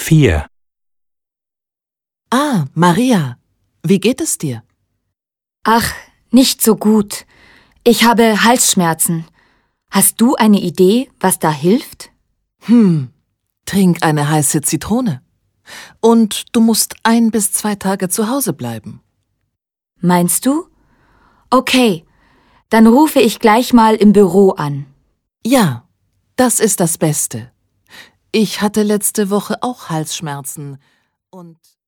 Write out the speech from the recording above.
4. Ah, Maria, wie geht es dir? Ach, nicht so gut. Ich habe Halsschmerzen. Hast du eine Idee, was da hilft? Trink eine heiße Zitrone. Und du musst 1 bis 2 Tage zu Hause bleiben. Meinst du? Okay, dann rufe ich gleich mal im Büro an. Ja, das ist das Beste. Ich hatte letzte Woche auch Halsschmerzen und